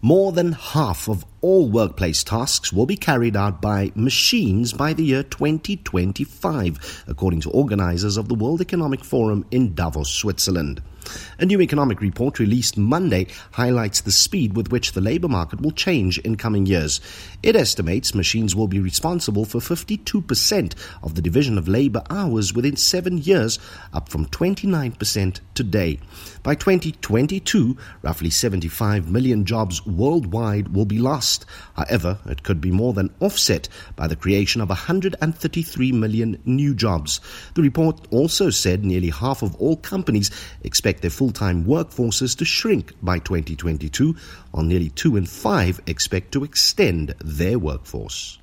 More than half of all workplace tasks will be carried out by machines by the year 2025, according to organizers of the World Economic Forum in Davos, Switzerland. A new economic report released Monday highlights the speed with which the labor market will change in coming years. It estimates machines will be responsible for 52% of the division of labor hours within 7 years, up from 29% today. By 2022, roughly 75 million jobs worldwide will be lost. However, it could be more than offset by the creation of 133 million new jobs. The report also said nearly half of all companies expect their full-time workforces to shrink by 2022, while nearly 2 in 5 expect to extend their workforce.